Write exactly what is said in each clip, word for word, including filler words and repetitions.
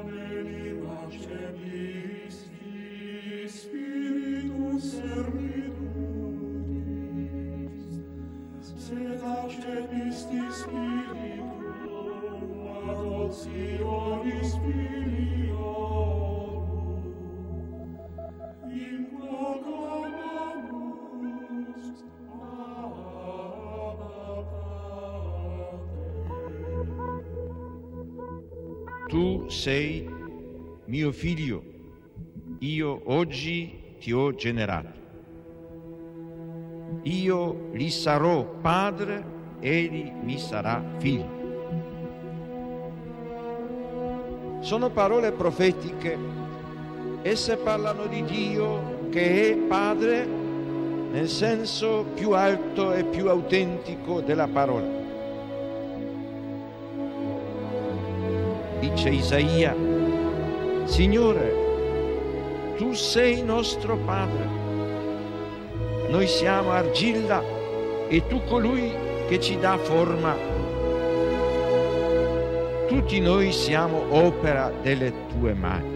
Tu sei mio figlio, io oggi ti ho generato. Io gli sarò padre, egli mi sarà figlio. Sono parole profetiche, esse parlano di Dio che è padre nel senso più alto e più autentico della parola. Dice Isaia: Signore, tu sei nostro Padre, noi siamo argilla e tu colui che ci dà forma. Tutti noi siamo opera delle tue mani.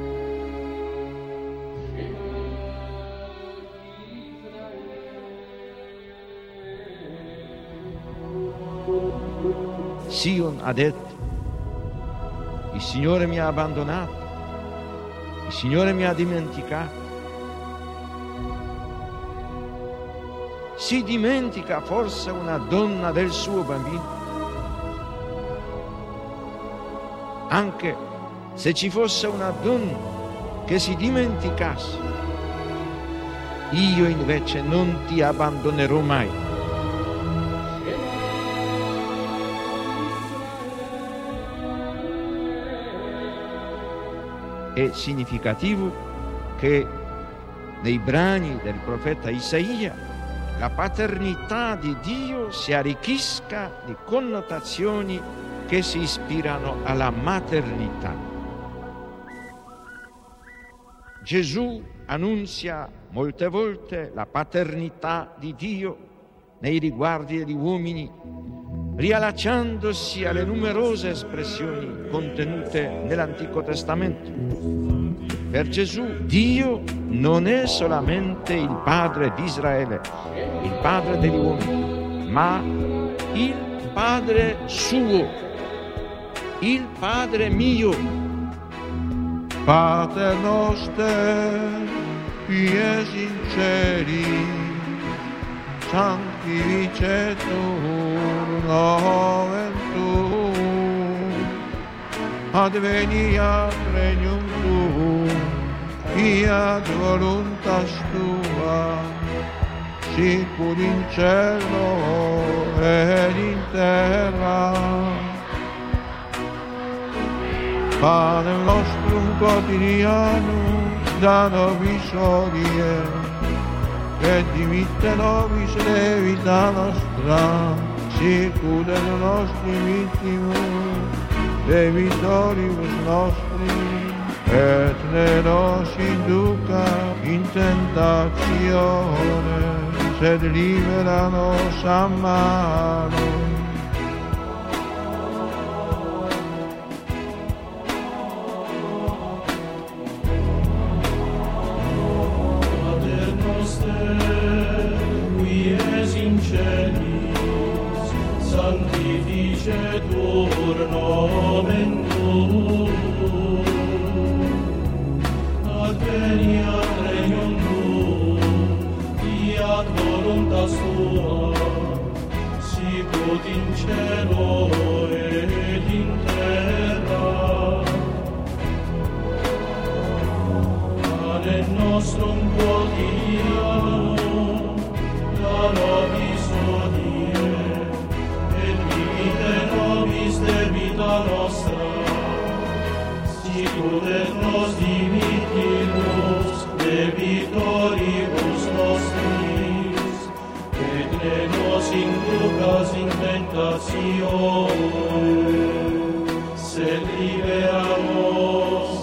Sion ha detto: il Signore mi ha abbandonato, il Signore mi ha dimenticato. Si dimentica forse una donna del suo bambino? Anche se ci fosse una donna che si dimenticasse, io invece non ti abbandonerò mai. È significativo che nei brani del profeta Isaia la paternità di Dio si arricchisca di connotazioni che si ispirano alla maternità. Gesù annunzia molte volte la paternità di Dio nei riguardi degli uomini, riallacciandosi alle numerose espressioni contenute nell'Antico Testamento. Per Gesù Dio non è solamente il Padre di Israele, il Padre degli uomini, ma il Padre suo, il Padre mio. Pater noster, qui es in celi, sanctificetur nomen tuum, adveniat regnum tuum, fiat voluntas tua, sicur in cielo ed in terra. Panem nostrum quotidianum da nobis hodie, et dimitte nobis debita nostra, sicur et nostri vittimus debitoribus nostri, et ne nos induca in tentatione, sed libera nos a malo. Sanctificetur nomen tuum, adveniat regnum tuum, fiat voluntas tua, sicut in cielo ed in terra. Panem nostrum quotidianum da nobis hodie, debita nostra, sicur et nos dimittimus debitoribus nostris, et ne nos inducas in tentatione, sed libera nos